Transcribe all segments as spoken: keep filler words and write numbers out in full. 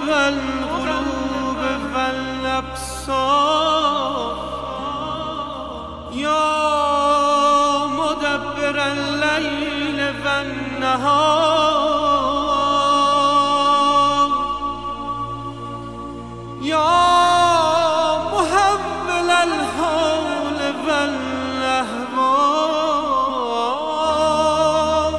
القلوب والأبصار يا مدبر الليل والنهار يا محول الحول والأحوال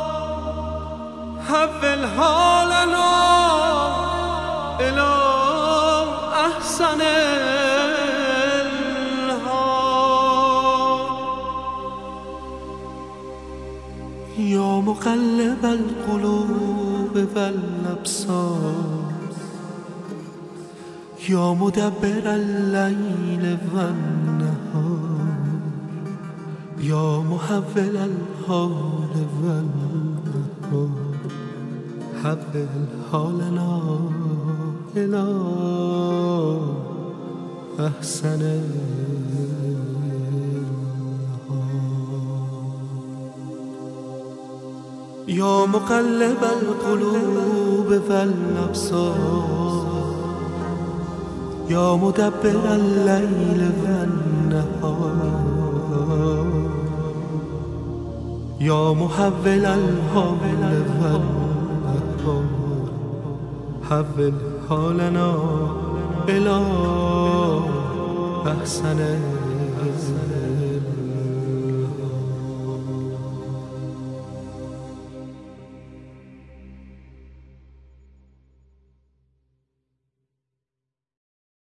حول حالنا إلى أحسن الحال يا مقلب القلوب والأبصار يا مدبر الليل والنهار يا محول الحال والأحوال حول حالنا إلى أحسن الحال يا مقلب القلوب والأبصار يا مدبر الليل والنهار يا محول الحال والأحوال حول حالنا إلى أحسن